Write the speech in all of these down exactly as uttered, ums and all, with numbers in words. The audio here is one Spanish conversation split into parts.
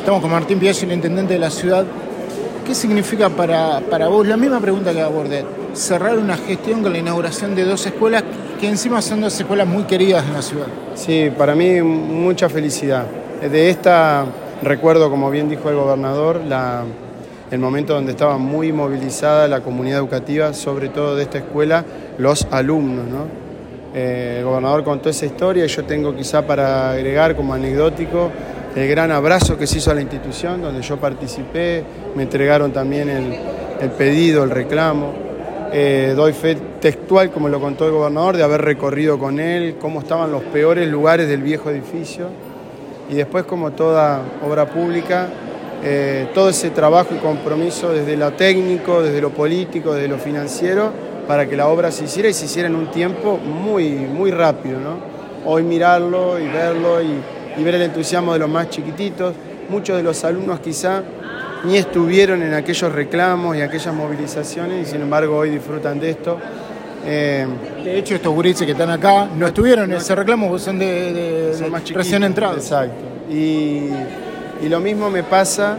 Estamos con Martín Biaggi, el intendente de la ciudad. ¿Qué significa para, para vos, la misma pregunta que abordé, cerrar una gestión con la inauguración de dos escuelas que encima son dos escuelas muy queridas en la ciudad? Sí, para mí mucha felicidad. De esta recuerdo, como bien dijo el gobernador, la, el momento donde estaba muy movilizada la comunidad educativa, sobre todo de esta escuela, los alumnos, ¿no? Eh, el gobernador contó esa historia y yo tengo quizá para agregar como anecdótico el gran abrazo que se hizo a la institución, donde yo participé, me entregaron también el, el pedido, el reclamo. Eh, doy fe textual, como lo contó el gobernador, de haber recorrido con él cómo estaban los peores lugares del viejo edificio. Y después, como toda obra pública, eh, todo ese trabajo y compromiso desde lo técnico, desde lo político, desde lo financiero, para que la obra se hiciera y se hiciera en un tiempo muy, muy rápido, ¿no? Hoy mirarlo y verlo y y ver el entusiasmo de los más chiquititos. Muchos de los alumnos quizá ni estuvieron en aquellos reclamos y aquellas movilizaciones y sin embargo hoy disfrutan de esto. Eh, de hecho, estos gurises que están acá no estuvieron en ese reclamo porque son de, de, son de más chiquitos, recién entrados. Exacto. Y, y lo mismo me pasa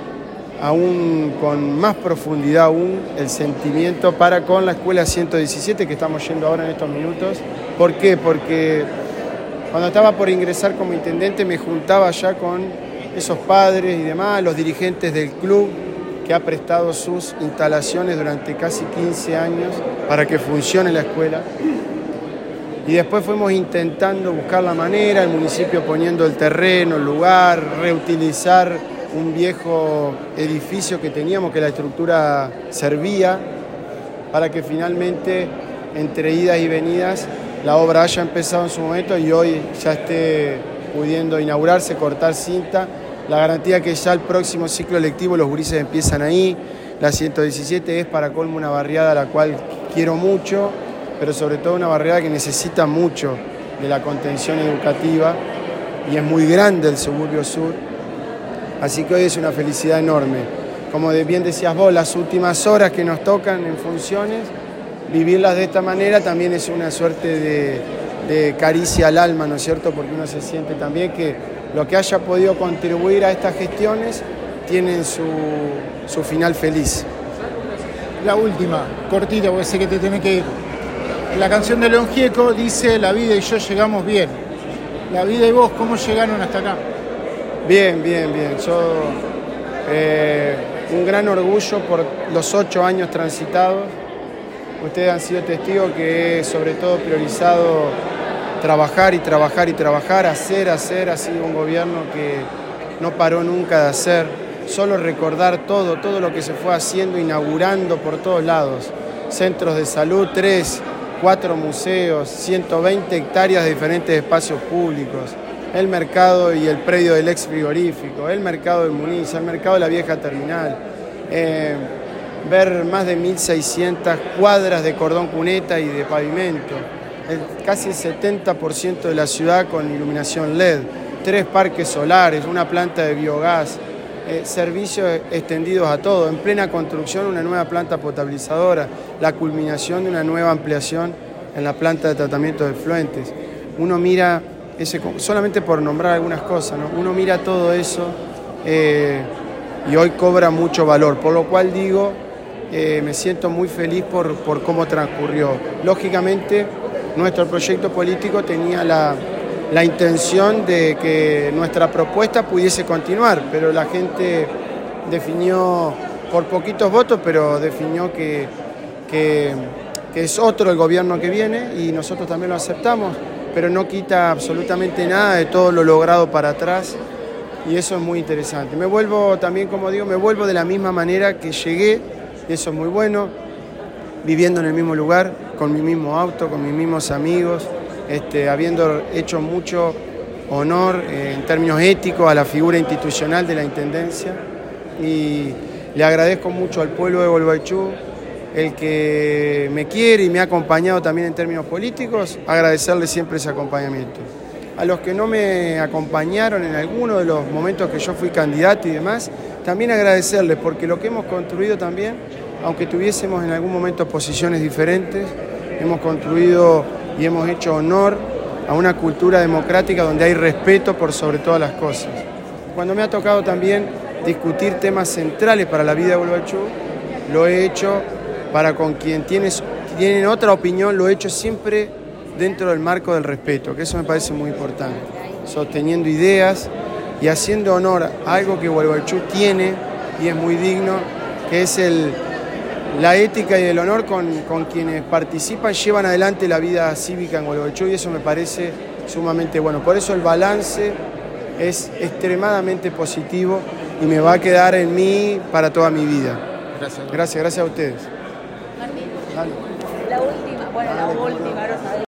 aún con más profundidad aún el sentimiento para con la escuela ciento diecisiete que estamos yendo ahora en estos minutos. ¿Por qué? Porque cuando estaba por ingresar como intendente me juntaba ya con esos padres y demás, los dirigentes del club que ha prestado sus instalaciones durante casi quince años para que funcione la escuela. Y después fuimos intentando buscar la manera, el municipio poniendo el terreno, el lugar, reutilizar un viejo edificio que teníamos, que la estructura servía, para que finalmente, entre idas y venidas, la obra haya empezado en su momento y hoy ya esté pudiendo inaugurarse, cortar cinta. La garantía que ya el próximo ciclo lectivo los gurises empiezan ahí. La ciento diecisiete es para colmo una barriada a la cual quiero mucho, pero sobre todo una barriada que necesita mucho de la contención educativa y es muy grande el suburbio sur. Así que hoy es una felicidad enorme. Como bien decías vos, las últimas horas que nos tocan en funciones, vivirlas de esta manera también es una suerte de, de caricia al alma, ¿no es cierto? Porque uno se siente también que lo que haya podido contribuir a estas gestiones tienen su, su final feliz. La última, cortita, porque sé que te tenés que ir. La canción de León Gieco dice: la vida y yo llegamos bien. La vida y vos, ¿cómo llegaron hasta acá? Bien, bien, bien. Yo, eh, un gran orgullo por los ocho años transitados. Ustedes han sido testigos que he sobre todo priorizado trabajar y trabajar y trabajar, hacer, hacer. Ha sido un gobierno que no paró nunca de hacer, solo recordar todo, todo lo que se fue haciendo, inaugurando por todos lados. Centros de salud, tres, cuatro museos, ciento veinte hectáreas de diferentes espacios públicos, el mercado y el predio del ex frigorífico, el mercado del Muniz, el mercado de la vieja terminal. Eh, ver más de mil seiscientas cuadras de cordón cuneta y de pavimento, el, casi el setenta por ciento de la ciudad con iluminación L E D, tres parques solares, una planta de biogás, eh, servicios extendidos a todo, en plena construcción una nueva planta potabilizadora, la culminación de una nueva ampliación en la planta de tratamiento de efluentes. Uno mira, ese, solamente por nombrar algunas cosas, ¿no? Uno mira todo eso eh, y hoy cobra mucho valor, por lo cual digo, Eh, me siento muy feliz por, por cómo transcurrió. Lógicamente, nuestro proyecto político tenía la, la intención de que nuestra propuesta pudiese continuar, pero la gente definió, por poquitos votos, pero definió que, que, que es otro el gobierno que viene y nosotros también lo aceptamos, pero no quita absolutamente nada de todo lo logrado para atrás y eso es muy interesante. Me vuelvo también, como digo, me vuelvo de la misma manera que llegué. Eso es muy bueno, viviendo en el mismo lugar, con mi mismo auto, con mis mismos amigos, este, habiendo hecho mucho honor eh, en términos éticos a la figura institucional de la Intendencia. Y le agradezco mucho al pueblo de Gualeguaychú, el que me quiere y me ha acompañado también en términos políticos, agradecerle siempre ese acompañamiento. A los que no me acompañaron en alguno de los momentos que yo fui candidato y demás, también agradecerles, porque lo que hemos construido también, aunque tuviésemos en algún momento posiciones diferentes, hemos construido y hemos hecho honor a una cultura democrática donde hay respeto por sobre todas las cosas. cuando me ha tocado también discutir temas centrales para la vida de Gualeguaychú, lo he hecho para con quien tienes, tienen otra opinión, lo he hecho siempre dentro del marco del respeto, que eso me parece muy importante, sosteniendo ideas y haciendo honor a algo que Gualeguaychú tiene y es muy digno, que es el, la ética y el honor con, con quienes participan, llevan adelante la vida cívica en Gualeguaychú, y eso me parece sumamente bueno. Por eso el balance es extremadamente positivo y me va a quedar en mí para toda mi vida. Gracias. Gracias, gracias a ustedes. Martín, la última, bueno, la última,